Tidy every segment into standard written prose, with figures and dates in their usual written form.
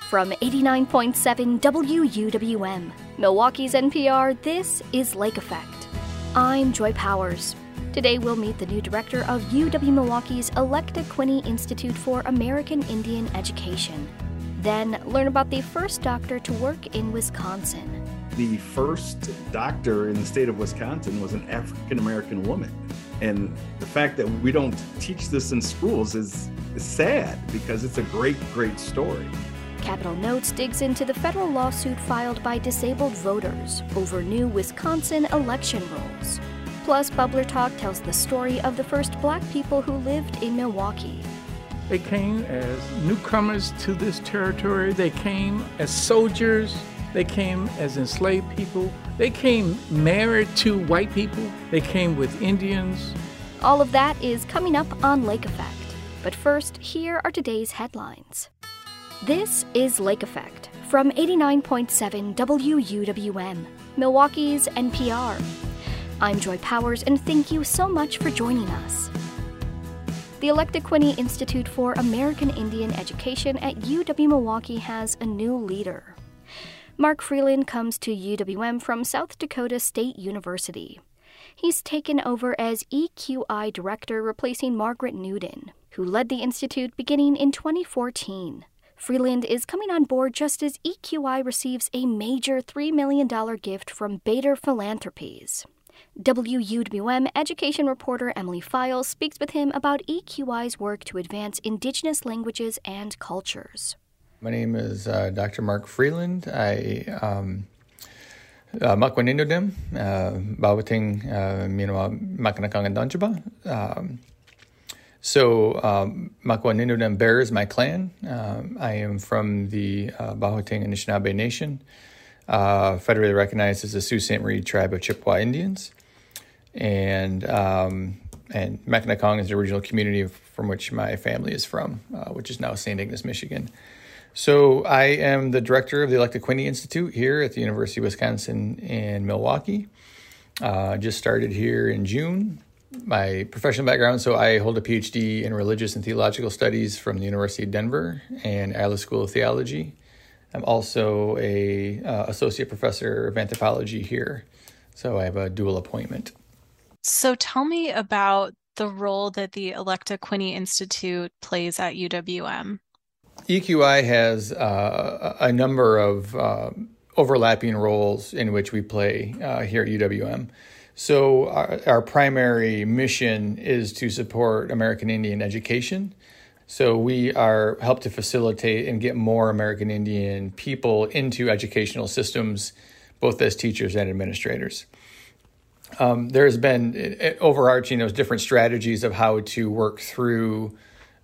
From 89.7 WUWM, Milwaukee's NPR, this is Lake Effect. I'm Joy Powers. Today we'll meet the new director of UW-Milwaukee's Electa Quinney Institute for American Indian Education. Then learn about the first doctor to work in Wisconsin. The first doctor in the state of Wisconsin was an African-American woman. And the fact that we don't teach this in schools is sad because it's a great, great story. Capital Notes digs into the federal lawsuit filed by disabled voters over new Wisconsin election rules. Plus, Bubbler Talk tells the story of the first Black people who lived in Milwaukee. They came as newcomers to this territory. They came as soldiers. They came as enslaved people. They came married to white people. They came with Indians. All of that is coming up on Lake Effect. But first, here are today's headlines. This is Lake Effect from 89.7 WUWM, Milwaukee's NPR. I'm Joy Powers, and thank you so much for joining us. The Electa Quinney Institute for American Indian Education at UW-Milwaukee has a new leader. Mark Freeland comes to UWM from South Dakota State University. He's taken over as EQI director, replacing Margaret Newton, who led the institute beginning in 2014. Freeland is coming on board just as EQI receives a major $3 million gift from Bader Philanthropies. WUWM education reporter Emily Files speaks with him about EQI's work to advance Indigenous languages and cultures. My name is Dr. Mark Freeland. I Makwaninodem, Bawating Minwa Makanakang and Donjaba. So Makwaninodem bears my clan. I am from the Bahoting Anishinaabe Nation, federally recognized as the Sault Ste. Marie tribe of Chippewa Indians. And Mackinac is the original community from which my family is from, which is now St. Ignace, Michigan. So I am the director of the Electa Quinney Institute here at the University of Wisconsin in Milwaukee. Just started here in June. My professional background, so I hold a PhD in religious and theological studies from the University of Denver and Ayala School of Theology. I'm also a associate professor of anthropology here, so I have a dual appointment. So tell me about the role that the Electa Quinney Institute plays at UWM. EQI has a number of overlapping roles in which we play here at UWM. So our primary mission is to support American Indian education. So we help to facilitate and get more American Indian people into educational systems, both as teachers and administrators. There has been overarching those different strategies of how to work through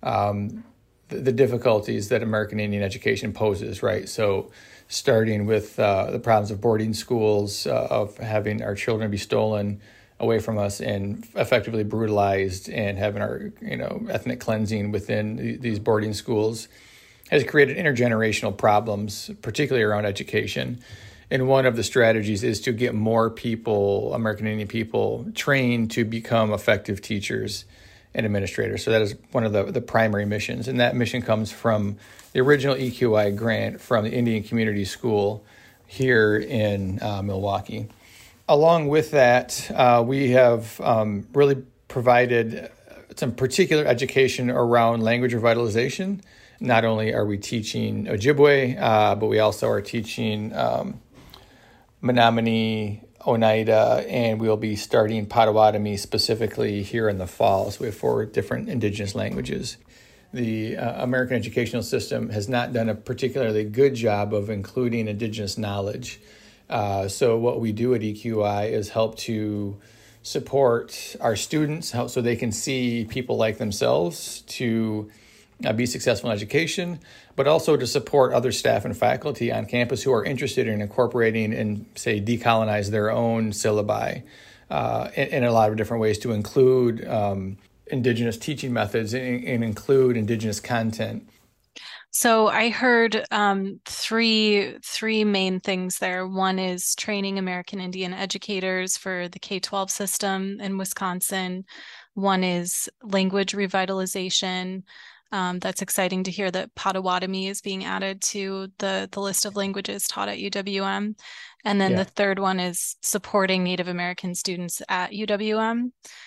the difficulties that American Indian education poses, right? So starting with the problems of boarding schools, of having our children be stolen away from us and effectively brutalized, and having our ethnic cleansing within these boarding schools has created intergenerational problems, particularly around education. And one of the strategies is to get more people, American Indian people, trained to become effective teachers and administrators. So that is one of the primary missions. And that mission comes from the original EQI grant from the Indian Community School here in Milwaukee. Along with that, we have really provided some particular education around language revitalization. Not only are we teaching Ojibwe, but we also are teaching Menominee, Oneida, and we'll be starting Potawatomi specifically here in the fall. So we have 4 different indigenous languages. The American educational system has not done a particularly good job of including indigenous knowledge. So what we do at EQI is help to support our students so they can see people like themselves to be successful in education, but also to support other staff and faculty on campus who are interested in incorporating and, say, decolonize their own syllabi in a lot of different ways to include indigenous teaching methods and include indigenous content. So I heard three main things there. One is training American Indian educators for the K-12 system in Wisconsin. One is language revitalization. That's exciting to hear that Potawatomi is being added to the list of languages taught at UWM. And then the third one is supporting Native American students at UWM.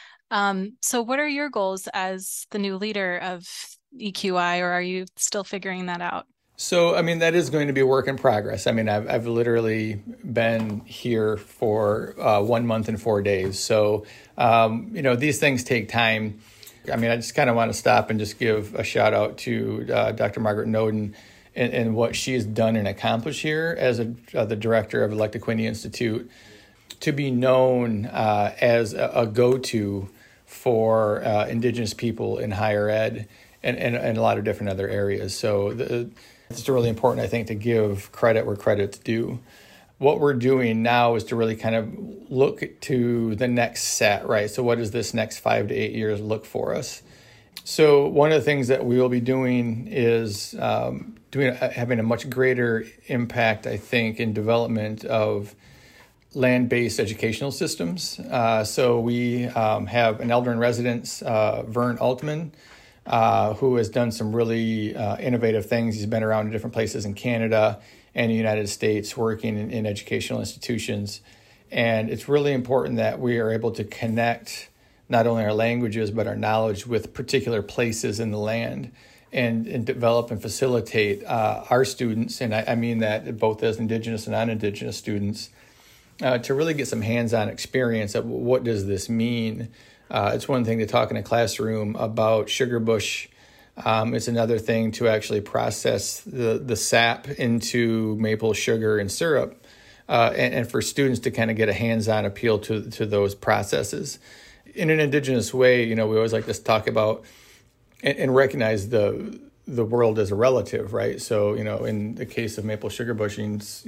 So what are your goals as the new leader of EQI, or are you still figuring that out? So, I mean, that is going to be a work in progress. I mean, I've literally been here for 1 month and 4 days. So, these things take time. I mean, I just kind of want to stop and just give a shout out to Dr. Margaret Noden and what she has done and accomplished here as the director of Elected Quindy Institute, to be known as a go-to for Indigenous people in higher ed and a lot of different other areas. So it's really important, I think, to give credit where credit's due. What we're doing now is to really kind of look to the next set, right? So what does this next 5 to 8 years look for us? So one of the things that we will be doing is having a much greater impact, I think, in development of land-based educational systems. So we have an elder in residence, Vern Altman, who has done some really innovative things. He's been around in different places in Canada and the United States working in educational institutions. And it's really important that we are able to connect not only our languages, but our knowledge with particular places in the land and develop and facilitate our students, and I mean that both as Indigenous and non-Indigenous students, to really get some hands-on experience of what does this mean. It's one thing to talk in a classroom about sugarbush. It's another thing to actually process the sap into maple sugar and syrup, and for students to kind of get a hands-on appeal to those processes. In an Indigenous way, we always like to talk about and recognize the world as a relative, right? So, in the case of maple sugar bushings,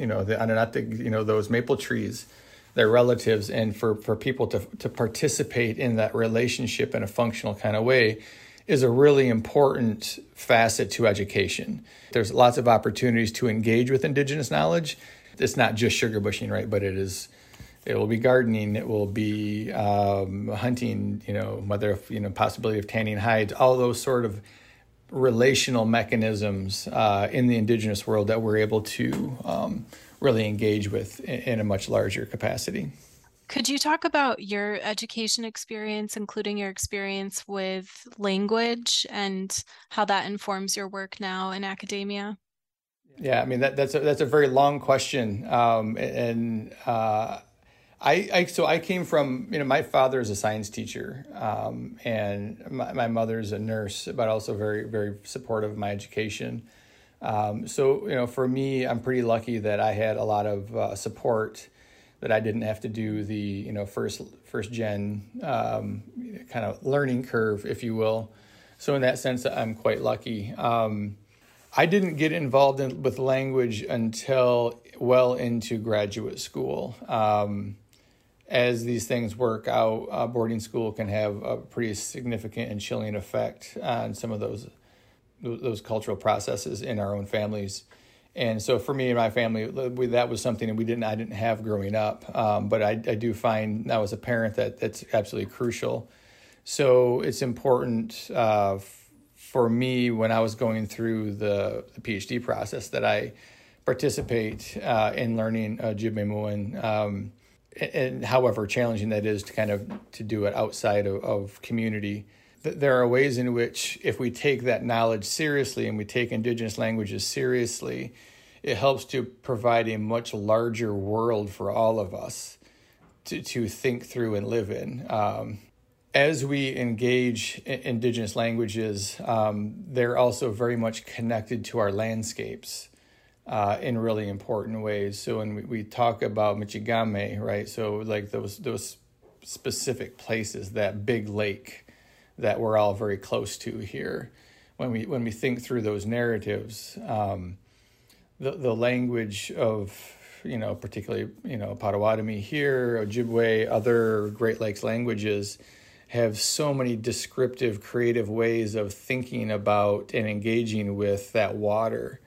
those maple trees, they're relatives. And for people to participate in that relationship in a functional kind of way is a really important facet to education. There's lots of opportunities to engage with Indigenous knowledge. It's not just sugar bushing, right? But it will be gardening, it will be hunting, possibility of tanning hides, all those sort of relational mechanisms in the Indigenous world that we're able to really engage with in a much larger capacity. Could you talk about your education experience, including your experience with language and how that informs your work now in academia? Yeah, I mean, that's a very long question. I came from, my father is a science teacher, and my mother's a nurse, but also very, very supportive of my education. So for me, I'm pretty lucky that I had a lot of support, that I didn't have to do the, first gen kind of learning curve, if you will. So in that sense, I'm quite lucky. I didn't get involved with language until well into graduate school. As these things work out, boarding school can have a pretty significant and chilling effect on some of those cultural processes in our own families. And so for me and my family, that was something that I didn't have growing up. But I do find now as a parent that's absolutely crucial. So it's important for me when I was going through the PhD process that I participate in learning Ojibwe-Moan, and however challenging that is to do it outside of community. There are ways in which if we take that knowledge seriously and we take Indigenous languages seriously, it helps to provide a much larger world for all of us to think through and live in. As we engage Indigenous languages, they're also very much connected to our landscapes in really important ways. So when we talk about Michigame, right? So like those specific places, that big lake that we're all very close to here. When we think through those narratives, the language of particularly Potawatomi here, Ojibwe, other Great Lakes languages have so many descriptive, creative ways of thinking about and engaging with that water.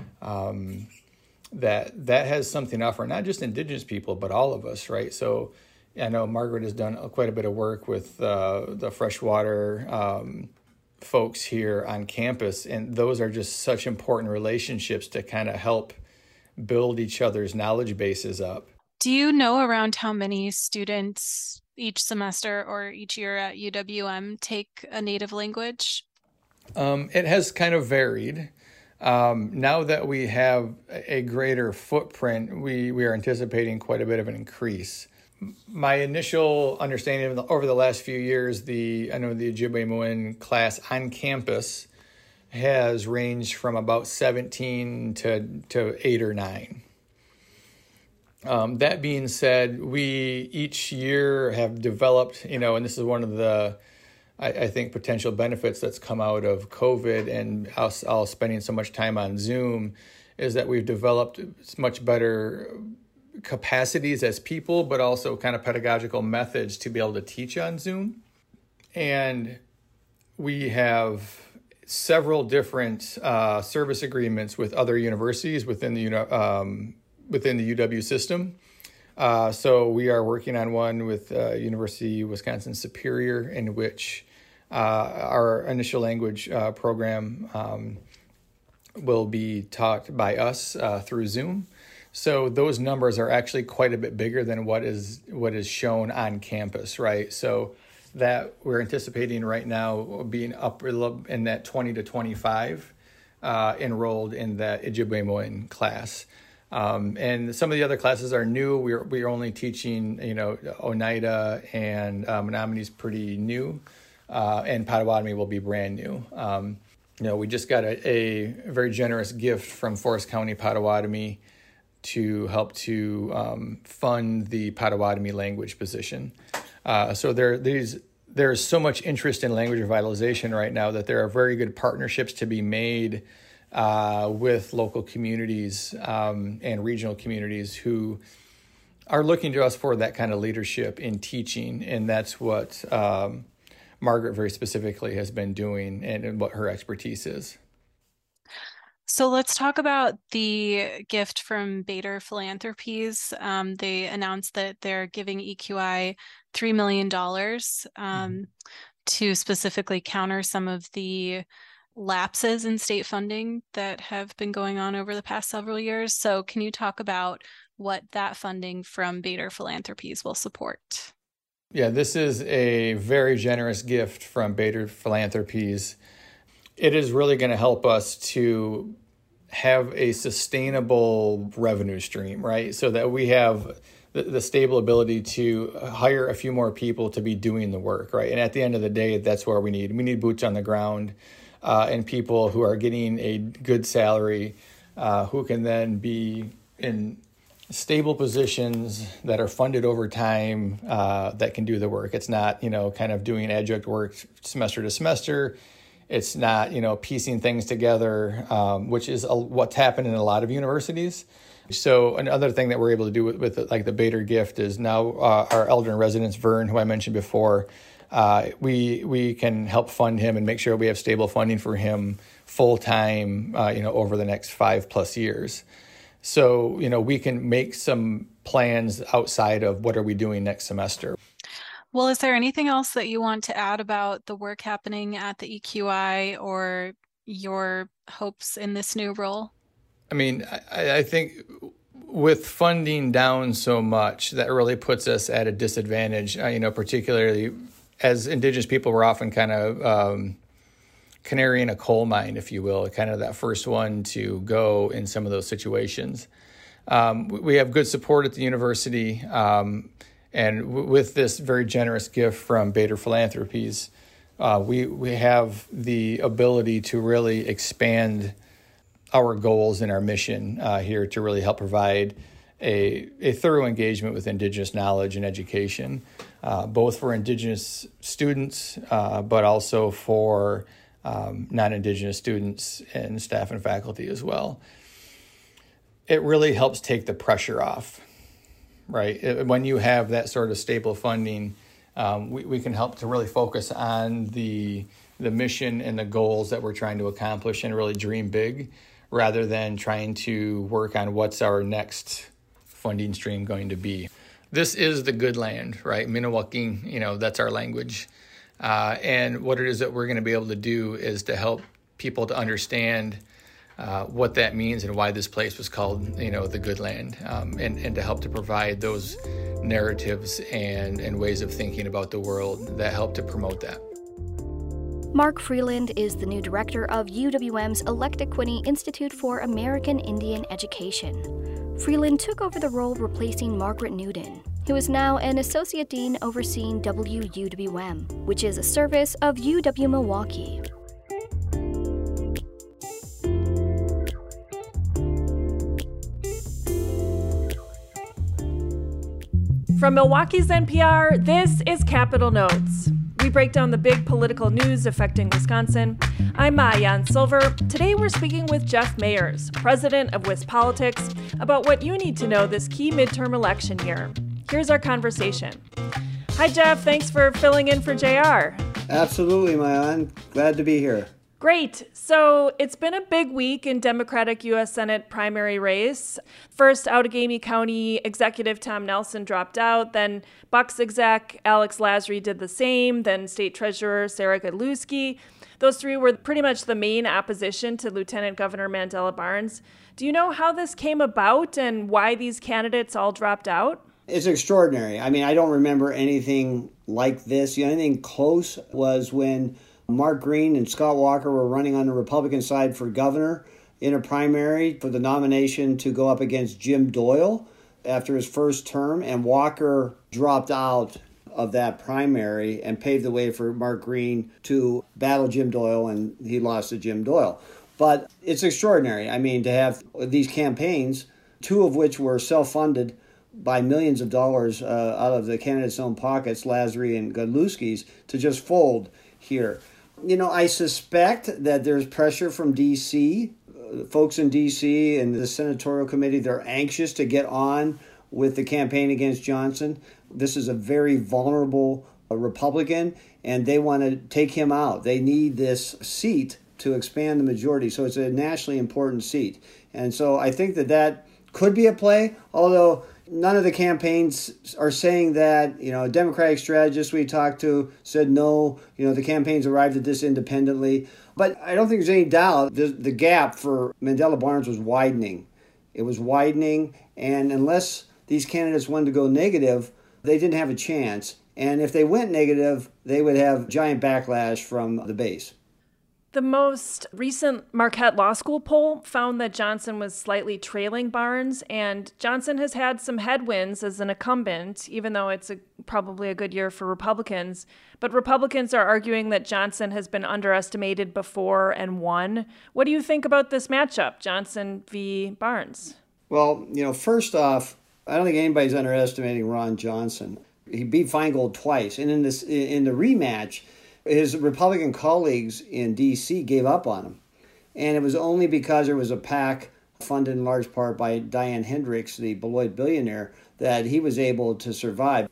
That has something to offer, not just Indigenous people, but all of us, right? So I know Margaret has done quite a bit of work with the freshwater folks here on campus, and those are just such important relationships to kind of help build each other's knowledge bases up. Do you know around how many students each semester or each year at UWM take a native language? It has kind of varied. Now that we have a greater footprint, we are anticipating quite a bit of an increase. My initial understanding over the last few years, I know the Ojibwe-Moin class on campus has ranged from about 17 to 8 or 9. That being said, we each year have developed, and this is one of the, I think, potential benefits that's come out of COVID and us all spending so much time on Zoom, is that we've developed much better capacities as people, but also kind of pedagogical methods to be able to teach on Zoom. And we have several different service agreements with other universities within the UW system. So we are working on one with University of Wisconsin Superior, in which our initial language program will be taught by us through Zoom. So those numbers are actually quite a bit bigger than what is shown on campus, right? So that we're anticipating right now being up in that 20 to 25 enrolled in that Ojibwe-Moin class. And some of the other classes are new. We're only teaching, Oneida and Menominee is pretty new, and Potawatomi will be brand new. We just got a very generous gift from Forest County Potawatomi to help to fund the Potawatomi language position. So there's so much interest in language revitalization right now that there are very good partnerships to be made with local communities and regional communities who are looking to us for that kind of leadership in teaching. And that's what Margaret very specifically has been doing and what her expertise is. So let's talk about the gift from Bader Philanthropies. They announced that they're giving EQI $3 million to specifically counter some of the lapses in state funding that have been going on over the past several years. So can you talk about what that funding from Bader Philanthropies will support? Yeah, this is a very generous gift from Bader Philanthropies. It is really going to help us to have a sustainable revenue stream, right? So that we have the stable ability to hire a few more people to be doing the work, right? And at the end of the day, that's where we need boots on the ground and people who are getting a good salary, who can then be in stable positions that are funded over time, that can do the work. It's not, kind of doing adjunct work semester to semester. It's not, piecing things together, which is what's happened in a lot of universities. So another thing that we're able to do with like the Bader gift is now our elder in residence, Vern, who I mentioned before, we can help fund him and make sure we have stable funding for him full time, over the next 5+ years. So, we can make some plans outside of what are we doing next semester. Well, is there anything else that you want to add about the work happening at the EQI or your hopes in this new role? I mean, I think with funding down so much, that really puts us at a disadvantage, particularly as Indigenous people, we're often kind of canary in a coal mine, if you will, kind of that first one to go in some of those situations. We have good support at the university, and with this very generous gift from Bader Philanthropies, we have the ability to really expand our goals and our mission here to really help provide a thorough engagement with Indigenous knowledge and education, both for Indigenous students, but also for non-Indigenous students and staff and faculty as well. It really helps take the pressure off, right? When you have that sort of stable funding, we can help to really focus on the mission and the goals that we're trying to accomplish and really dream big, rather than trying to work on what's our next funding stream going to be. This is the good land, right? Miniwaki, that's our language. And what it is that we're going to be able to do is to help people to understand what that means and why this place was called, the Good Land, and to help to provide those narratives and ways of thinking about the world that help to promote that. Mark Freeland is the new director of UWM's Electaquinty Institute for American Indian Education. Freeland took over the role replacing Margaret Newton, who is now an associate dean overseeing WUWM, which is a service of UW-Milwaukee. From Milwaukee's NPR, this is Capitol Notes. We break down the big political news affecting Wisconsin. I'm Maayan Silver. Today we're speaking with Jeff Mayers, president of WisPolitics, about what you need to know this key midterm election year. Here's our conversation. Hi, Jeff. Thanks for filling in for JR. Absolutely, Maayan. Glad to be here. Great. So it's been a big week in Democratic U.S. Senate primary race. First, Outagamie County Executive Tom Nelson dropped out. Then Bucks exec Alex Lasry did the same. Then State Treasurer Sarah Godlewski. Those three were pretty much the main opposition to Lieutenant Governor Mandela Barnes. Do you know how this came about and why these candidates all dropped out? It's extraordinary. I mean, I don't remember anything like this. The only thing close was when Mark Green and Scott Walker were running on the Republican side for governor in a primary for the nomination to go up against Jim Doyle after his first term, and Walker dropped out of that primary and paved the way for Mark Green to battle Jim Doyle, and he lost to Jim Doyle. But it's extraordinary. I mean, to have these campaigns, two of which were self-funded by millions of dollars out of the candidates' own pockets, Lasry and Godlewski's, to just fold here. I suspect that there's pressure from D.C. Folks in D.C. and the senatorial committee, they're anxious to get on with the campaign against Johnson. This is a very vulnerable Republican, and they want to take him out. They need this seat to expand the majority, so it's a nationally important seat. And so I think that could be a play, although none of the campaigns are saying that. A Democratic strategist we talked to said no, the campaigns arrived at this independently. But I don't think there's any doubt the gap for Mandela Barnes was widening. It was widening, and unless these candidates wanted to go negative, they didn't have a chance. And if they went negative, they would have giant backlash from the base. The most recent Marquette Law School poll found that Johnson was slightly trailing Barnes, and Johnson has had some headwinds as an incumbent, even though it's probably a good year for Republicans. But Republicans are arguing that Johnson has been underestimated before and won. What do you think about this matchup, Johnson v. Barnes? Well, first off, I don't think anybody's underestimating Ron Johnson. He beat Feingold twice, and in the rematch, his Republican colleagues in D.C. gave up on him. And it was only because there was a PAC funded in large part by Diane Hendricks, the Beloit billionaire, that he was able to survive.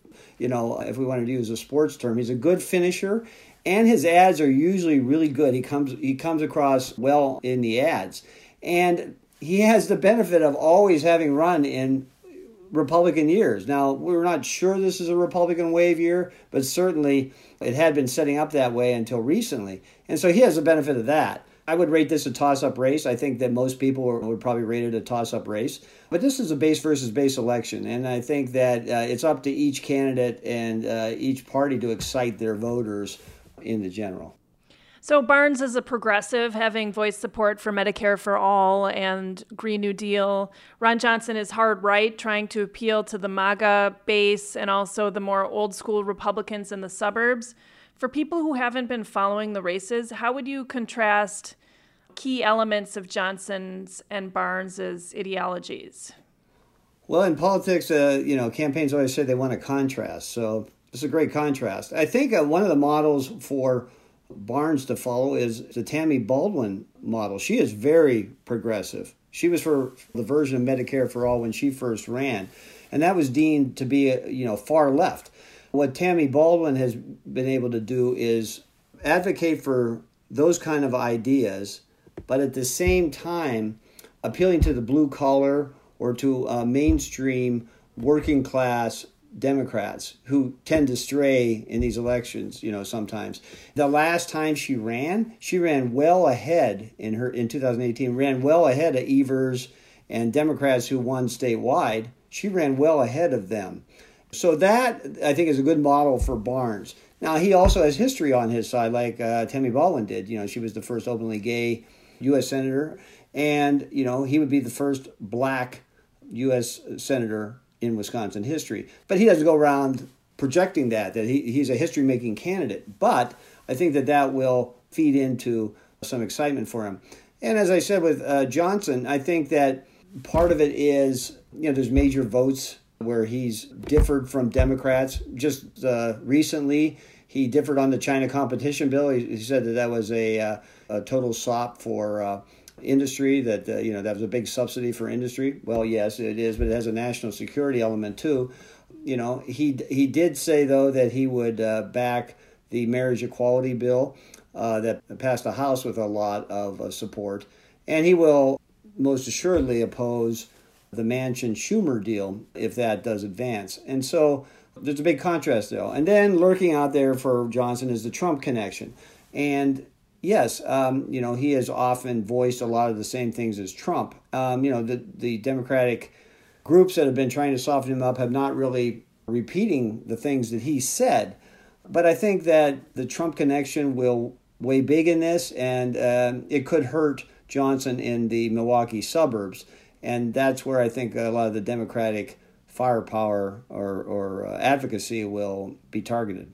If we wanted to use a sports term, he's a good finisher, and his ads are usually really good. He comes across well in the ads. And he has the benefit of always having run in Republican years. Now, we're not sure this is a Republican wave year, but certainly it had been setting up that way until recently. And so he has the benefit of that. I would rate this a toss-up race. I think that most people would probably rate it a toss-up race. But this is a base versus base election, and I think that it's up to each candidate and each party to excite their voters in the general. So Barnes is a progressive, having voiced support for Medicare for All and Green New Deal. Ron Johnson is hard right, trying to appeal to the MAGA base and also the more old school Republicans in the suburbs. For people who haven't been following the races, how would you contrast key elements of Johnson's and Barnes's ideologies? Well, in politics, campaigns always say they want a contrast. So it's a great contrast. I think one of the models for Barnes to follow is the Tammy Baldwin model. She is very progressive. She was for the version of Medicare for All when she first ran, and that was deemed to be far left. What Tammy Baldwin has been able to do is advocate for those kind of ideas, but at the same time appealing to the blue collar or to mainstream working class Democrats who tend to stray in these elections, sometimes. The last time she ran well ahead in 2018, ran well ahead of Evers and Democrats who won statewide. She ran well ahead of them. So that, I think, is a good model for Barnes. Now, he also has history on his side, like Tammy Baldwin did. She was the first openly gay U.S. senator, and, he would be the first black U.S. senator in Wisconsin history. But he doesn't go around projecting that he's a history-making candidate. But I think that will feed into some excitement for him. And as I said with Johnson, I think that part of it is, there's major votes where he's differed from Democrats. Just recently, he differed on the China competition bill. He said that was a total sop for industry, that that was a big subsidy for industry. Well, yes, it is, but it has a national security element too. He did say, though, that he would back the marriage equality bill that passed the House with a lot of support, and he will most assuredly oppose the Manchin-Schumer deal if that does advance. And so there's a big contrast, though. And then lurking out there for Johnson is the Trump connection. And yes, he has often voiced a lot of the same things as Trump. The Democratic groups that have been trying to soften him up have not really repeating the things that he said. But I think that the Trump connection will weigh big in this, and it could hurt Johnson in the Milwaukee suburbs. And that's where I think a lot of the Democratic firepower or advocacy will be targeted.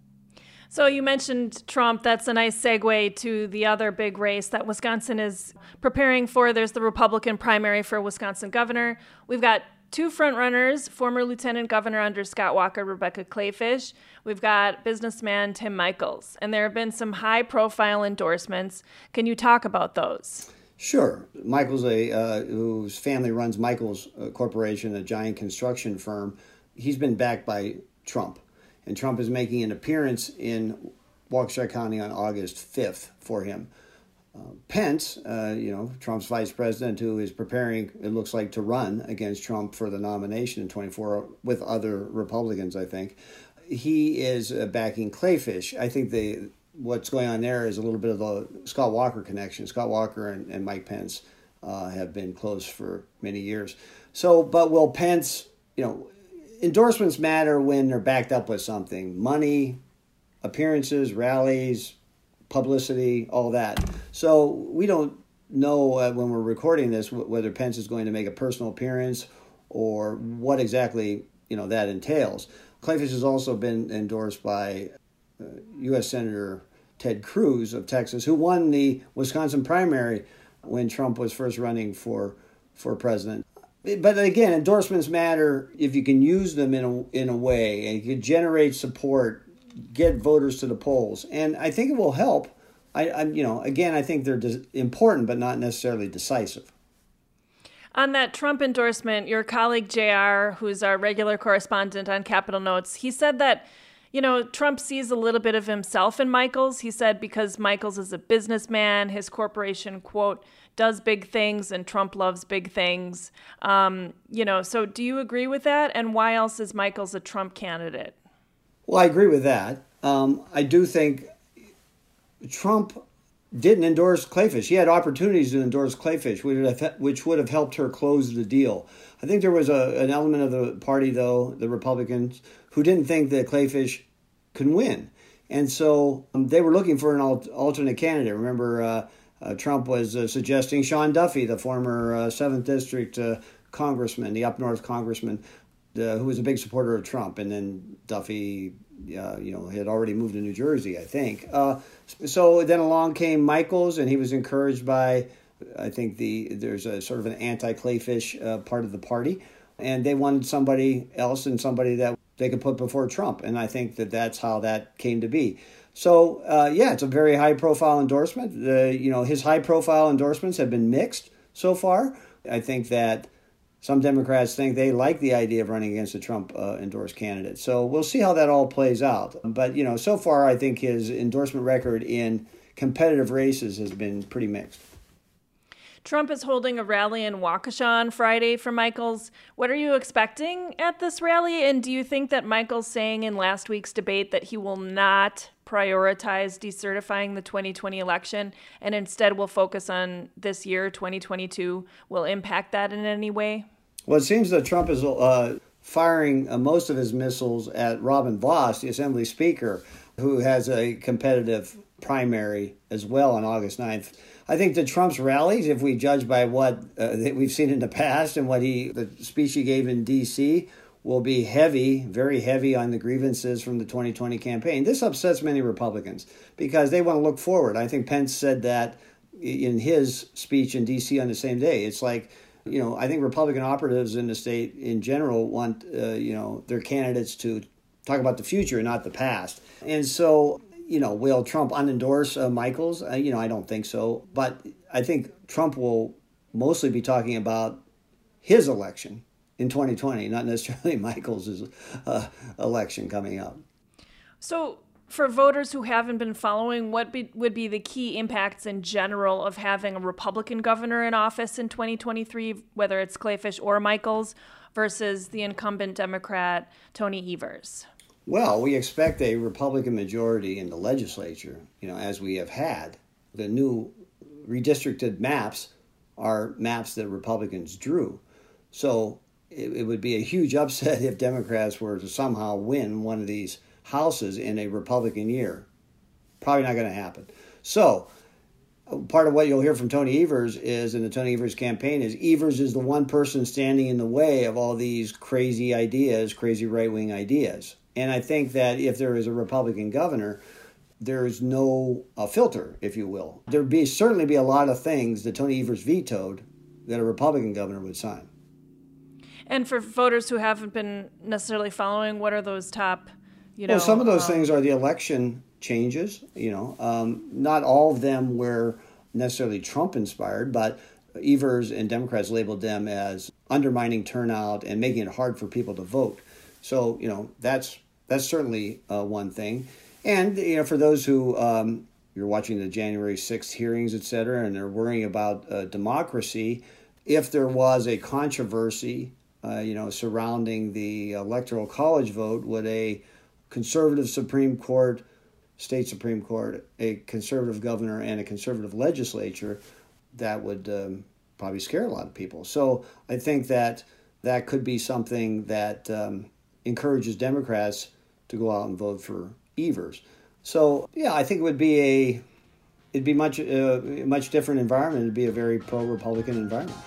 So you mentioned Trump. That's a nice segue to the other big race that Wisconsin is preparing for. There's the Republican primary for Wisconsin governor. We've got two frontrunners, former Lieutenant Governor under Scott Walker, Rebecca Kleefisch. We've got businessman Tim Michels. And there have been some high-profile endorsements. Can you talk about those? Sure. Michels, whose family runs Michels Corporation, a giant construction firm, he's been backed by Trump. And Trump is making an appearance in Waukesha County on August 5th for him. Pence, Trump's vice president, who is preparing, it looks like, to run against Trump for the nomination in 24 with other Republicans, I think. He is backing Kleefisch. I think what's going on there is a little bit of the Scott Walker connection. Scott Walker and Mike Pence have been close for many years. So, but will Pence, endorsements matter when they're backed up with something. Money, appearances, rallies, publicity, all that. So we don't know when we're recording this whether Pence is going to make a personal appearance or what exactly that entails. Kleefisch has also been endorsed by U.S. Senator Ted Cruz of Texas, who won the Wisconsin primary when Trump was first running for president. But again, endorsements matter if you can use them in a way and you can generate support, get voters to the polls, and I think it will help. I think they're important, but not necessarily decisive. On that Trump endorsement, your colleague JR, who's our regular correspondent on Capitol Notes, he said that, Trump sees a little bit of himself in Michels. He said because Michels is a businessman, his corporation, quote, does big things and Trump loves big things. So do you agree with that? And why else is Michels a Trump candidate? Well, I agree with that. I do think Trump didn't endorse Kleefisch. He had opportunities to endorse Kleefisch, which would have helped her close the deal. I think there was an element of the party, though, the Republicans, who didn't think that Kleefisch could win. And so they were looking for an alternate candidate. Remember, Trump was suggesting Sean Duffy, the former 7th District congressman, the up north congressman, who was a big supporter of Trump. And then Duffy, had already moved to New Jersey, I think. So then along came Michels, and he was encouraged by, I think there's a sort of an anti-Kleefisch part of the party. And they wanted somebody else and somebody that they could put before Trump. And I think that's how that came to be. So, it's a very high-profile endorsement. His high-profile endorsements have been mixed so far. I think that some Democrats think they like the idea of running against a Trump-endorsed candidate. So we'll see how that all plays out. But, so far I think his endorsement record in competitive races has been pretty mixed. Trump is holding a rally in Waukesha on Friday for Michaels. What are you expecting at this rally? And do you think that Michaels saying in last week's debate that he will not prioritize decertifying the 2020 election and instead will focus on this year, 2022, will impact that in any way? Well, it seems that Trump is firing most of his missiles at Robin Vos, the Assembly Speaker, who has a competitive primary as well on August 9th. I think that Trump's rallies, if we judge by what that we've seen in the past and the speech he gave in D.C., will be heavy, very heavy on the grievances from the 2020 campaign. This upsets many Republicans because they want to look forward. I think Pence said that in his speech in D.C. on the same day. It's like, I think Republican operatives in the state in general want, their candidates to talk about the future, not the past. And so, will Trump unendorse Michaels? I don't think so. But I think Trump will mostly be talking about his election in 2020, not necessarily Michaels' election coming up. So for voters who haven't been following, what would be the key impacts in general of having a Republican governor in office in 2023, whether it's Kleefisch or Michaels, versus the incumbent Democrat Tony Evers? Well, we expect a Republican majority in the legislature, as we have had. The new redistricted maps are maps that Republicans drew. So it would be a huge upset if Democrats were to somehow win one of these houses in a Republican year. Probably not going to happen. So part of what you'll hear from Tony Evers in the Tony Evers campaign is Evers is the one person standing in the way of all these crazy ideas, crazy right-wing ideas. And I think that if there is a Republican governor, there's no filter, if you will. There'd certainly be a lot of things that Tony Evers vetoed that a Republican governor would sign. And for voters who haven't been necessarily following, what are those top, Well, some of those things are the election changes. Not all of them were necessarily Trump-inspired, but Evers and Democrats labeled them as undermining turnout and making it hard for people to vote. So, that's certainly one thing. And, for those who you're watching the January 6th hearings, et cetera, and they're worrying about democracy, if there was a controversy, surrounding the Electoral College vote, would a conservative Supreme Court, state Supreme Court, a conservative governor, and a conservative legislature, that would probably scare a lot of people. So I think that could be something that encourages Democrats to go out and vote for Evers. So yeah, I think it'd be much different environment. It'd be a very pro-Republican environment.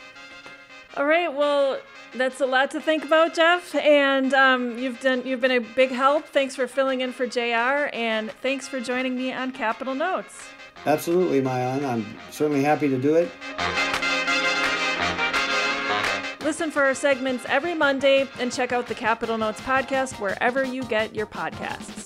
All right, well, that's a lot to think about, Jeff, and you've been a big help. Thanks for filling in for JR, and thanks for joining me on Capitol Notes. Absolutely, Maayan. I'm certainly happy to do it. Listen for our segments every Monday and check out the Capitol Notes podcast wherever you get your podcasts.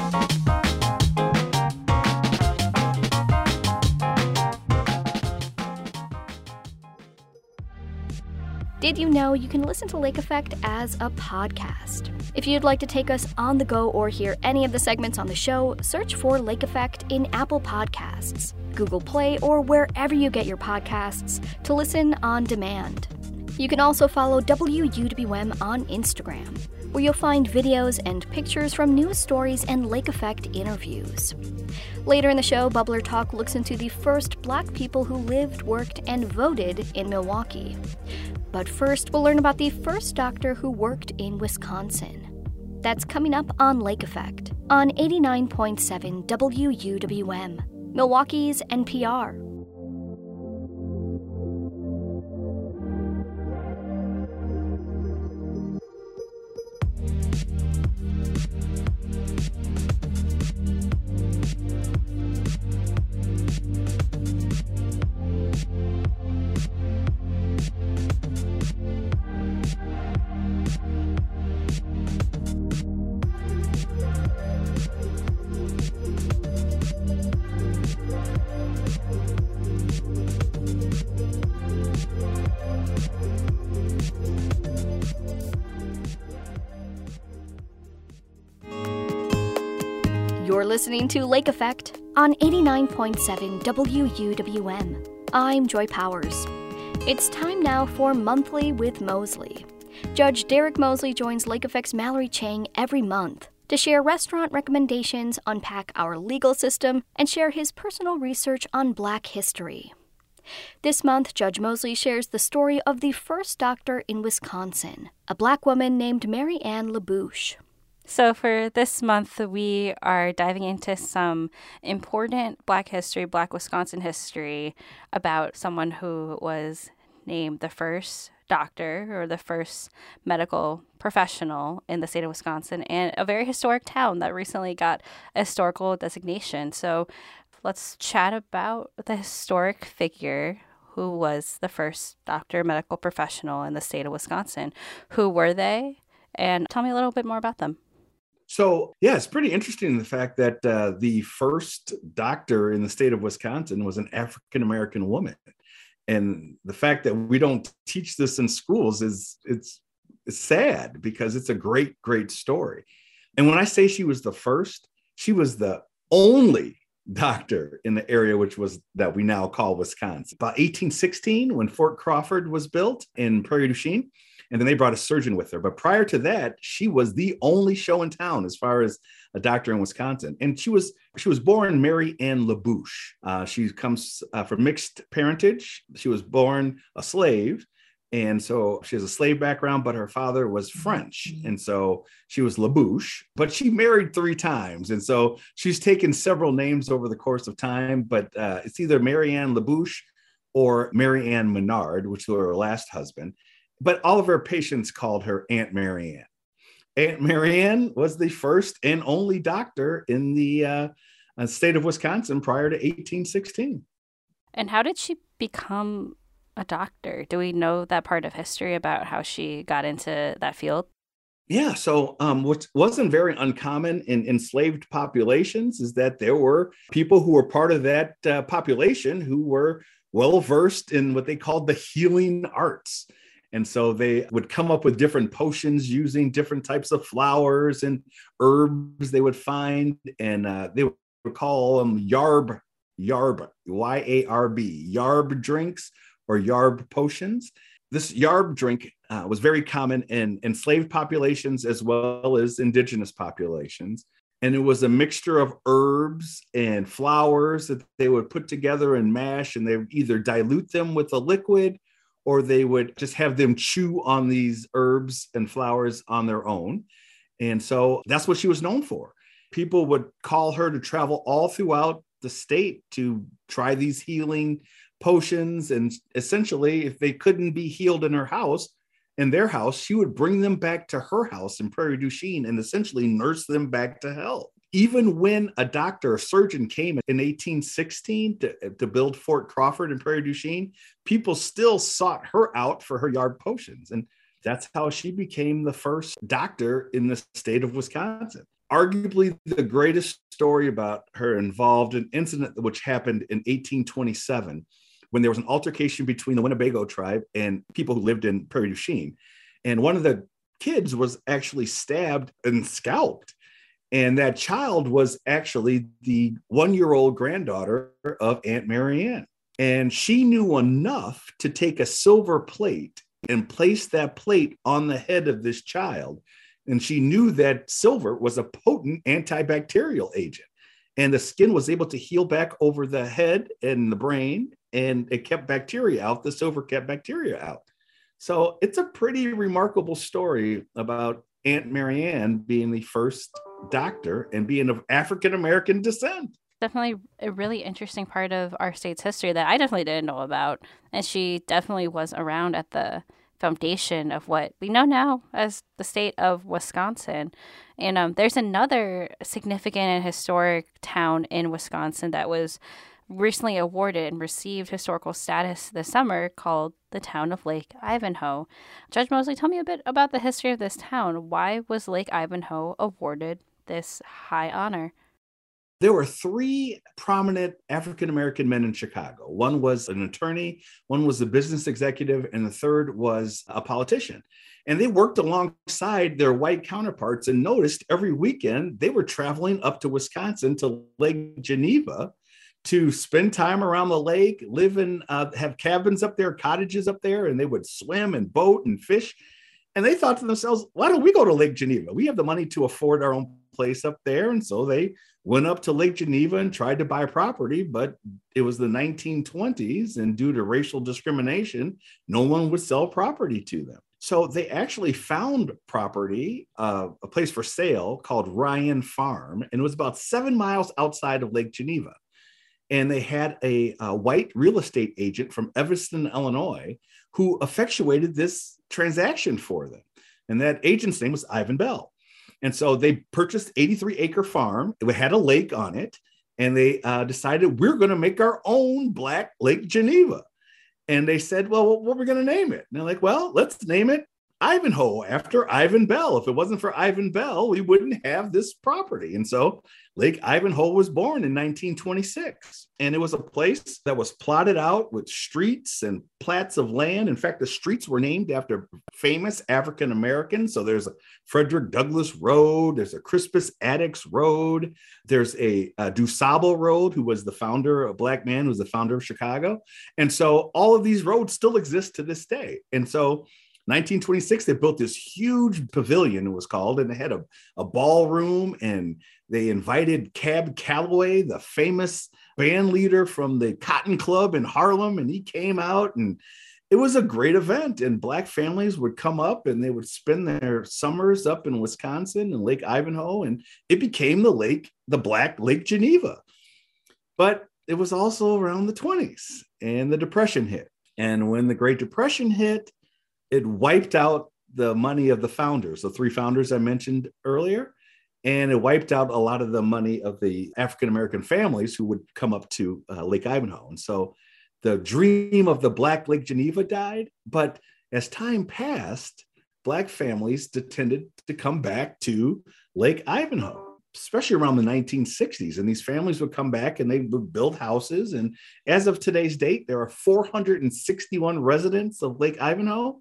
Did you know you can listen to Lake Effect as a podcast? If you'd like to take us on the go or hear any of the segments on the show, search for Lake Effect in Apple Podcasts, Google Play, or wherever you get your podcasts to listen on demand. You can also follow WUWM on Instagram, where you'll find videos and pictures from news stories and Lake Effect interviews. Later in the show, Bubbler Talk looks into the first Black people who lived, worked, and voted in Milwaukee. But first, we'll learn about the first doctor who worked in Wisconsin. That's coming up on Lake Effect on 89.7 WUWM, Milwaukee's NPR. You're listening to Lake Effect on 89.7 WUWM, I'm Joy Powers. It's time now for Monthly with Mosley. Judge Derek Mosley joins Lake Effect's Mallory Chang every month to share restaurant recommendations, unpack our legal system, and share his personal research on Black history. This month, Judge Mosley shares the story of the first doctor in Wisconsin, a Black woman named Mary Ann LaBouche. So for this month, we are diving into some important Black history, Black Wisconsin history, about someone who was named the first doctor or the first medical professional in the state of Wisconsin, and a very historic town that recently got a historical designation. So let's chat about the historic figure who was the first doctor, medical professional in the state of Wisconsin. Who were they? And tell me a little bit more about them. So, yeah, it's pretty interesting the fact that the first doctor in the state of Wisconsin was an African-American woman. And the fact that we don't teach this in schools it's sad, because it's a great, great story. And when I say she was the first, she was the only doctor in the area that we now call Wisconsin. About 1816, when Fort Crawford was built in Prairie du Chien, and then they brought a surgeon with her. But prior to that, she was the only show in town as far as a doctor in Wisconsin. And she was born Mary Ann LaBouche. She comes from mixed parentage. She was born a slave. And so she has a slave background, but her father was French. And so she was LaBouche, but she married 3 times. And so she's taken several names over the course of time, but it's either Mary Ann LaBouche or Mary Ann Menard, which was her last husband. But all of her patients called her Aunt Mary Ann. Aunt Mary Ann was the first and only doctor in the state of Wisconsin prior to 1816. And how did she become a doctor? Do we know that part of history about how she got into that field? Yeah, so what wasn't very uncommon in enslaved populations is that there were people who were part of that population who were well-versed in what they called the healing arts. And so they would come up with different potions using different types of flowers and herbs they would find. And they would call them yarb, Y-A-R-B, yarb drinks or yarb potions. This yarb drink was very common in enslaved populations as well as indigenous populations. And it was a mixture of herbs and flowers that they would put together and mash, and they would either dilute them with a liquid, or they would just have them chew on these herbs and flowers on their own. And so that's what she was known for. People would call her to travel all throughout the state to try these healing potions. And essentially, if they couldn't be healed in their house, she would bring them back to her house in Prairie du Chien and essentially nurse them back to health. Even when a surgeon came in 1816 to build Fort Crawford in Prairie du Chien, people still sought her out for her yarb potions. And that's how she became the first doctor in the state of Wisconsin. Arguably, the greatest story about her involved an incident which happened in 1827 when there was an altercation between the Winnebago tribe and people who lived in Prairie du Chien. And one of the kids was actually stabbed and scalped. And that child was actually the 1-year-old granddaughter of Aunt Mary Ann. And she knew enough to take a silver plate and place that plate on the head of this child. And she knew that silver was a potent antibacterial agent. And the skin was able to heal back over the head and the brain, and it kept bacteria out. The silver kept bacteria out. So it's a pretty remarkable story about Aunt Mary Ann being the first doctor and being of African-American descent. Definitely a really interesting part of our state's history that I definitely didn't know about. And she definitely was around at the foundation of what we know now as the state of Wisconsin. And there's another significant and historic town in Wisconsin that was recently awarded and received historical status this summer called the town of Lake Ivanhoe. Judge Mosley, tell me a bit about the history of this town. Why was Lake Ivanhoe awarded this high honor? There were 3 prominent African-American men in Chicago. One was an attorney, one was a business executive, and the third was a politician. And they worked alongside their white counterparts and noticed every weekend they were traveling up to Wisconsin to Lake Geneva to spend time around the lake, live in, have cabins up there, cottages up there, and they would swim and boat and fish. And they thought to themselves, why don't we go to Lake Geneva? We have the money to afford our own place up there. And so they went up to Lake Geneva and tried to buy property, but it was the 1920s. And due to racial discrimination, no one would sell property to them. So they actually found property, a place for sale called Ryan Farm. And it was about 7 miles outside of Lake Geneva. And they had a white real estate agent from Evanston, Illinois, who effectuated this transaction for them. And that agent's name was Ivan Bell. And so they purchased 83-acre farm. It had a lake on it. And they decided, we're going to make our own Black Lake Geneva. And they said, well, what are we going to name it? And they're like, well, let's name it Ivanhoe after Ivan Bell. If it wasn't for Ivan Bell, we wouldn't have this property. And so Lake Ivanhoe was born in 1926. And it was a place that was plotted out with streets and plats of land. In fact, the streets were named after famous African Americans. So there's a Frederick Douglass Road, there's a Crispus Attucks Road, there's a DuSable Road, who was the founder, a Black man who was the founder of Chicago. And so all of these roads still exist to this day. And so 1926, they built this huge pavilion, it was called, and they had a ballroom, and they invited Cab Calloway, the famous band leader from the Cotton Club in Harlem, and he came out, and it was a great event. And Black families would come up and they would spend their summers up in Wisconsin and Lake Ivanhoe, and it became the Black Lake Geneva. But it was also around the 20s, and the Depression hit. And when the Great Depression hit, it wiped out the money of the founders, the 3 founders I mentioned earlier, and it wiped out a lot of the money of the African-American families who would come up to Lake Ivanhoe. And so the dream of the Black Lake Geneva died, but as time passed, Black families tended to come back to Lake Ivanhoe, especially around the 1960s. And these families would come back and they would build houses. And as of today's date, there are 461 residents of Lake Ivanhoe.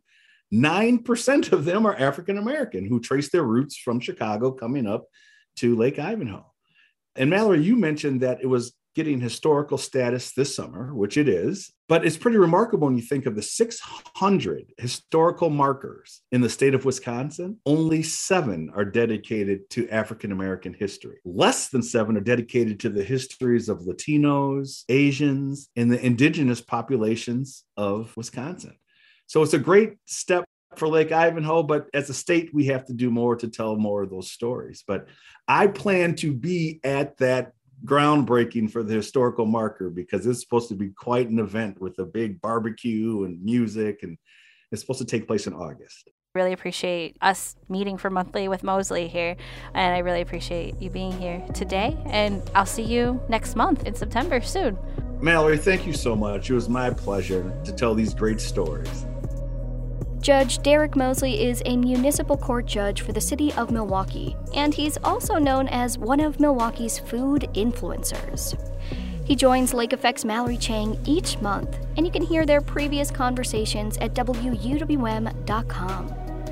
9% of them are African-American who trace their roots from Chicago coming up to Lake Ivanhoe. And Mallory, you mentioned that it was getting historical status this summer, which it is, but it's pretty remarkable when you think of the 600 historical markers in the state of Wisconsin. Only 7 are dedicated to African-American history. Less than 7 are dedicated to the histories of Latinos, Asians, and the indigenous populations of Wisconsin. So it's a great step for Lake Ivanhoe, but as a state, we have to do more to tell more of those stories. But I plan to be at that groundbreaking for the historical marker because it's supposed to be quite an event with a big barbecue and music, and it's supposed to take place in August. Really appreciate us meeting for Monthly with Mosley here, and I really appreciate you being here today, and I'll see you next month in September soon. Mallory, thank you so much. It was my pleasure to tell these great stories. Judge Derek Mosley is a municipal court judge for the city of Milwaukee, and he's also known as one of Milwaukee's food influencers. He joins Lake Effect's Mallory Chang each month, and you can hear their previous conversations at WUWM.com.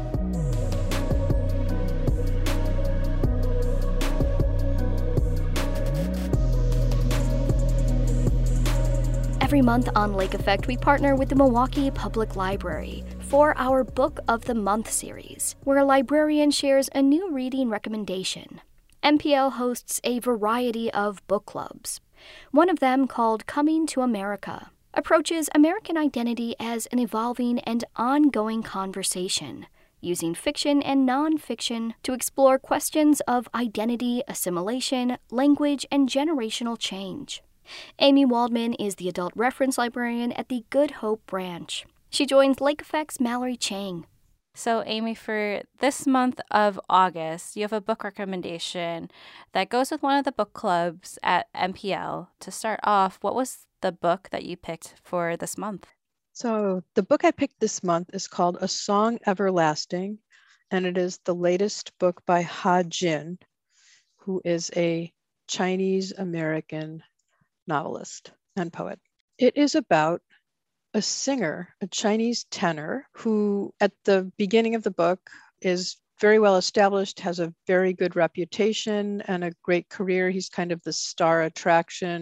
Every month on Lake Effect, we partner with the Milwaukee Public Library for our Book of the Month series, where a librarian shares a new reading recommendation. MPL hosts a variety of book clubs. One of them, called Coming to America, approaches American identity as an evolving and ongoing conversation, using fiction and nonfiction to explore questions of identity, assimilation, language, and generational change. Amy Waldman is the adult reference librarian at the Good Hope branch. She joins Lake Effect's Mallory Chang. So, Amy, for this month of August, you have a book recommendation that goes with one of the book clubs at MPL. To start off, what was the book that you picked for this month? So, the book I picked this month is called A Song Everlasting, and it is the latest book by Ha Jin, who is a Chinese-American novelist and poet. It is about a singer, a Chinese tenor, who at the beginning of the book is very well established, has a very good reputation and a great career. He's kind of the star attraction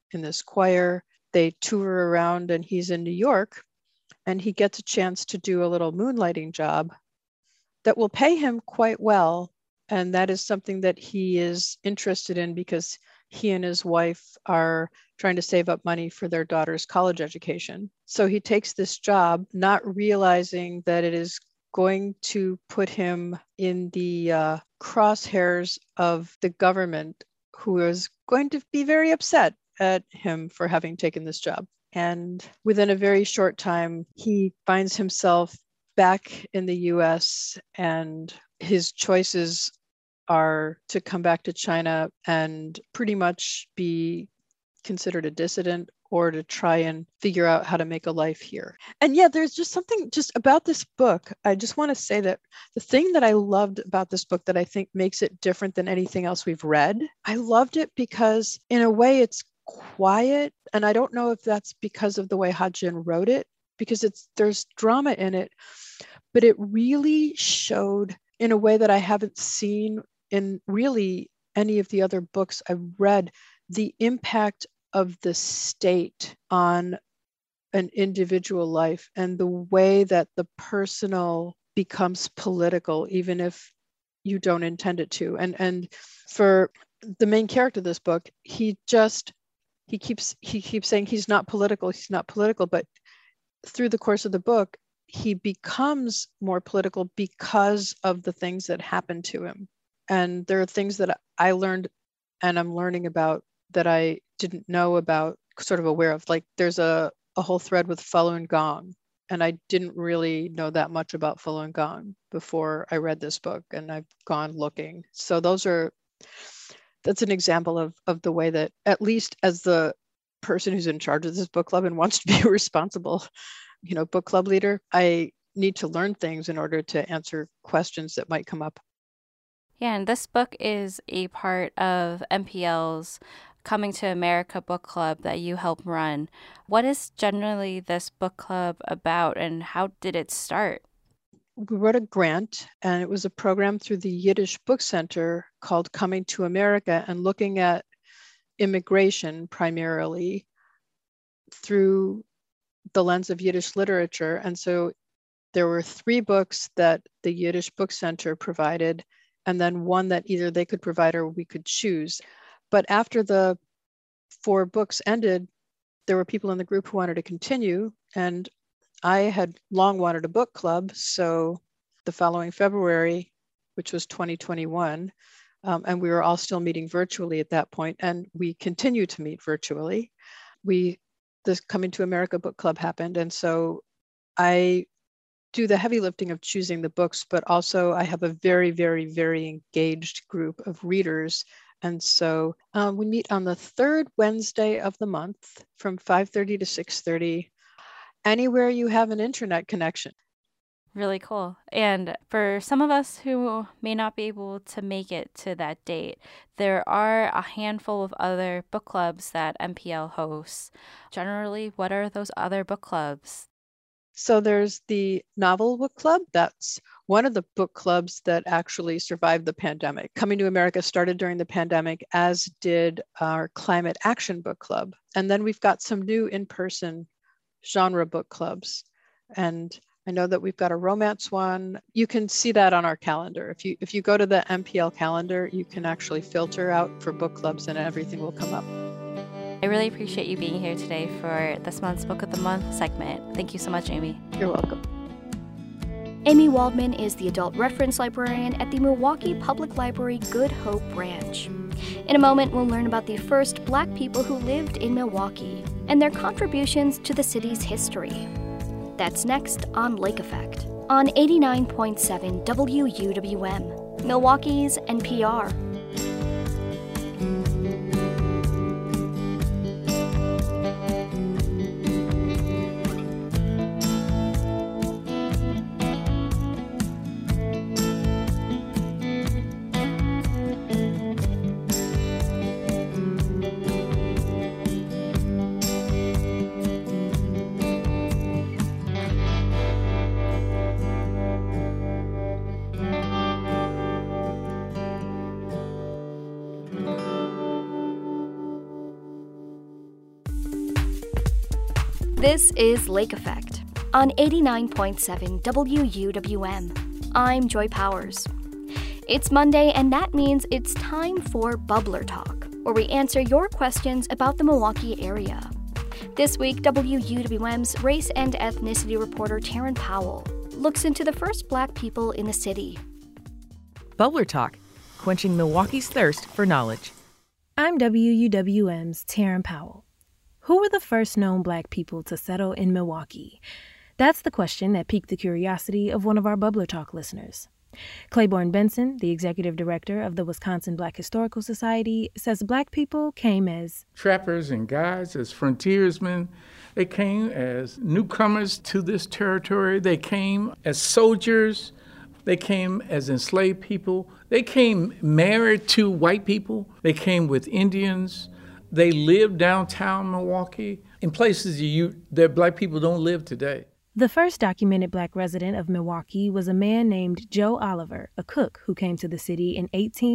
in this choir. They tour around and he's in New York, and he gets a chance to do a little moonlighting job that will pay him quite well. And that is something that he is interested in because he and his wife are trying to save up money for their daughter's college education. So he takes this job, not realizing that it is going to put him in the crosshairs of the government, who is going to be very upset at him for having taken this job. And within a very short time, he finds himself back in the US, and his choices are to come back to China and pretty much be considered a dissident, or to try and figure out how to make a life here. And yeah, there's just something just about this book. I just want to say that the thing that I loved about this book that I think makes it different than anything else we've read, I loved it because in a way it's quiet. And I don't know if that's because of the way Ha-Jin wrote it, because there's drama in it, but it really showed in a way that I haven't seen in really any of the other books I've read, the impact of the state on an individual life and the way that the personal becomes political, even if you don't intend it to. And for the main character of this book, he keeps saying he's not political, but through the course of the book, he becomes more political because of the things that happen to him. And there are things that I learned and I'm learning about that I didn't know about, sort of aware of. Like there's a whole thread with Falun Gong, and I didn't really know that much about Falun Gong before I read this book, and I've gone looking. So that's an example of the way that, at least as the person who's in charge of this book club and wants to be a responsible, book club leader, I need to learn things in order to answer questions that might come up. Yeah, and this book is a part of MPL's Coming to America book club that you help run. What is generally this book club about, and how did it start? We wrote a grant, and it was a program through the Yiddish Book Center called Coming to America, and looking at immigration primarily through the lens of Yiddish literature. And so there were 3 books that the Yiddish Book Center provided, and then one that either they could provide or we could choose. But after the 4 books ended, there were people in the group who wanted to continue, and I had long wanted a book club. So the following February, which was 2021, and we were all still meeting virtually at that point, and we continue to meet virtually. This Coming to America book club happened, and so I do the heavy lifting of choosing the books, but also I have a very, very, very engaged group of readers. And so we meet on the 3rd Wednesday of the month from 5:30 to 6:30, anywhere you have an internet connection. Really cool. And for some of us who may not be able to make it to that date, there are a handful of other book clubs that MPL hosts. Generally, what are those other book clubs? So there's the Novel Book Club. That's one of the book clubs that actually survived the pandemic. Coming to America started during the pandemic, as did our Climate Action Book Club. And then we've got some new in-person genre book clubs. And I know that we've got a romance one. You can see that on our calendar. If you go to the MPL calendar, you can actually filter out for book clubs and everything will come up. I really appreciate you being here today for this month's Book of the Month segment. Thank you so much, Amy. You're welcome. Amy Waldman is the adult reference librarian at the Milwaukee Public Library Good Hope Branch. In a moment, we'll learn about the first Black people who lived in Milwaukee and their contributions to the city's history. That's next on Lake Effect on 89.7 WUWM, Milwaukee's NPR. This is Lake Effect on 89.7 WUWM. I'm Joy Powers. It's Monday, and that means it's time for Bubbler Talk, where we answer your questions about the Milwaukee area. This week, WUWM's race and ethnicity reporter Taryn Powell looks into the first Black people in the city. Bubbler Talk, quenching Milwaukee's thirst for knowledge. I'm WUWM's Taryn Powell. Who were the first known Black people to settle in Milwaukee? That's the question that piqued the curiosity of one of our Bubbler Talk listeners. Claiborne Benson, the executive director of the Wisconsin Black Historical Society, says Black people came as trappers and guides, as frontiersmen. They came as newcomers to this territory. They came as soldiers. They came as enslaved people. They came married to white people. They came with Indians. They lived downtown Milwaukee in places that Black people don't live today. The first documented Black resident of Milwaukee was a man named Joe Oliver, a cook who came to the city in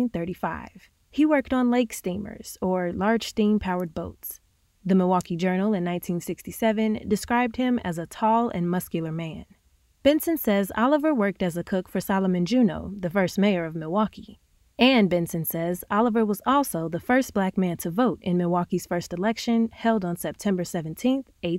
1835. He worked on lake steamers, or large steam-powered boats. The Milwaukee Journal in 1967 described him as a tall and muscular man. Benson says Oliver worked as a cook for Solomon Juneau, the first mayor of Milwaukee. And Benson says Oliver was also the first Black man to vote in Milwaukee's first election, held on September 17,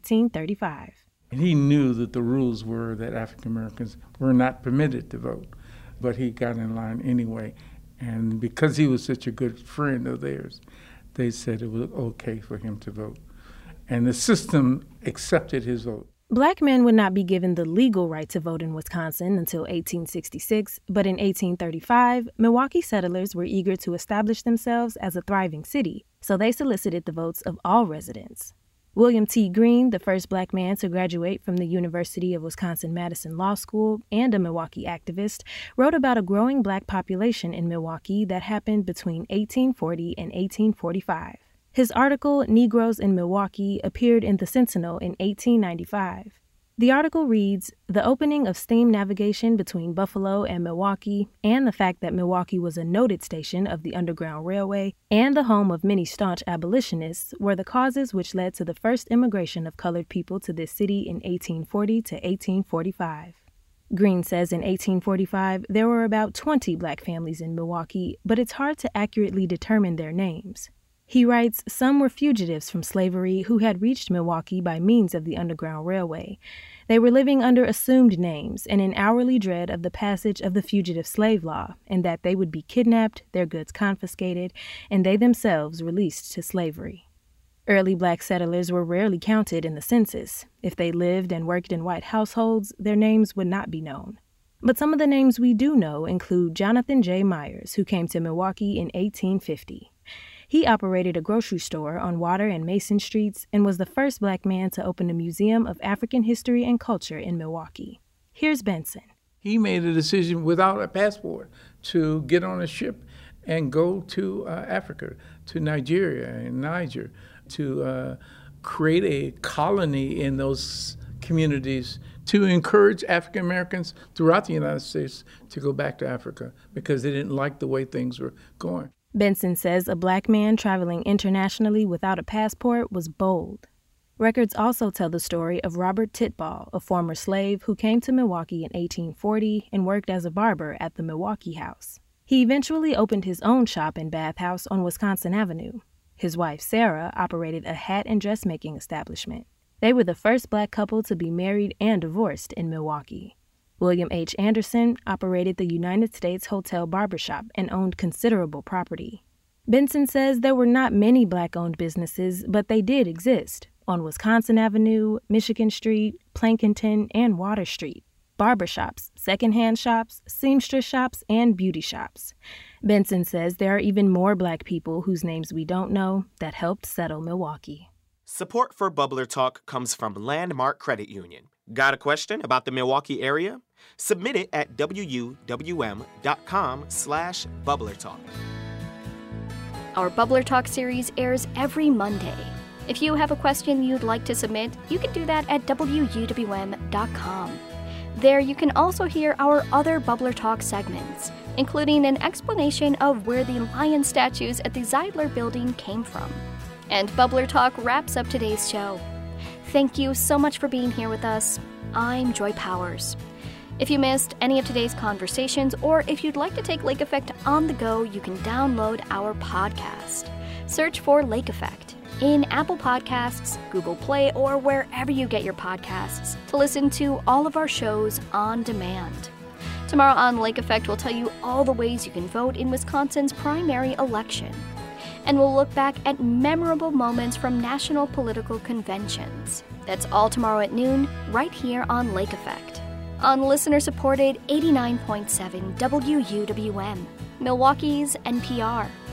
1835. And he knew that the rules were that African Americans were not permitted to vote, but he got in line anyway. And because he was such a good friend of theirs, they said it was okay for him to vote. And the system accepted his vote. Black men would not be given the legal right to vote in Wisconsin until 1866, but in 1835, Milwaukee settlers were eager to establish themselves as a thriving city, so they solicited the votes of all residents. William T. Green, the first Black man to graduate from the University of Wisconsin-Madison Law School and a Milwaukee activist, wrote about a growing Black population in Milwaukee that happened between 1840 and 1845. His article, Negroes in Milwaukee, appeared in the Sentinel in 1895. The article reads, "The opening of steam navigation between Buffalo and Milwaukee, and the fact that Milwaukee was a noted station of the Underground Railway and the home of many staunch abolitionists, were the causes which led to the first immigration of colored people to this city in 1840 to 1845. Green says in 1845 there were about 20 Black families in Milwaukee, but it's hard to accurately determine their names. He writes, some were fugitives from slavery who had reached Milwaukee by means of the Underground Railway. They were living under assumed names and in hourly dread of the passage of the Fugitive Slave Law, and that they would be kidnapped, their goods confiscated, and they themselves released to slavery. Early Black settlers were rarely counted in the census. If they lived and worked in white households, their names would not be known. But some of the names we do know include Jonathan J. Myers, who came to Milwaukee in 1850. He operated a grocery store on Water and Mason Streets and was the first Black man to open a museum of African history and culture in Milwaukee. Here's Benson. He made a decision without a passport to get on a ship and go to Africa, to Nigeria and Niger, to create a colony in those communities to encourage African Americans throughout the United States to go back to Africa because they didn't like the way things were going. Benson says a Black man traveling internationally without a passport was bold. Records also tell the story of Robert Titball, a former slave who came to Milwaukee in 1840 and worked as a barber at the Milwaukee House. He eventually opened his own shop and bathhouse on Wisconsin Avenue. His wife, Sarah, operated a hat and dressmaking establishment. They were the first Black couple to be married and divorced in Milwaukee. William H. Anderson operated the United States Hotel Barbershop and owned considerable property. Benson says there were not many Black-owned businesses, but they did exist on Wisconsin Avenue, Michigan Street, Plankinton, and Water Street. Barbershops, secondhand shops, seamstress shops, and beauty shops. Benson says there are even more Black people whose names we don't know that helped settle Milwaukee. Support for Bubbler Talk comes from Landmark Credit Union. Got a question about the Milwaukee area? Submit it at wuwm.com/bubblertalk. Our Bubbler Talk series airs every Monday. If you have a question you'd like to submit, you can do that at wuwm.com. There you can also hear our other Bubbler Talk segments, including an explanation of where the lion statues at the Zeidler Building came from. And Bubbler Talk wraps up today's show. Thank you so much for being here with us. I'm Joy Powers. If you missed any of today's conversations, or if you'd like to take Lake Effect on the go, you can download our podcast. Search for Lake Effect in Apple Podcasts, Google Play, or wherever you get your podcasts to listen to all of our shows on demand. Tomorrow on Lake Effect, we'll tell you all the ways you can vote in Wisconsin's primary election. And we'll look back at memorable moments from national political conventions. That's all tomorrow at noon, right here on Lake Effect, on listener-supported 89.7 WUWM, Milwaukee's NPR.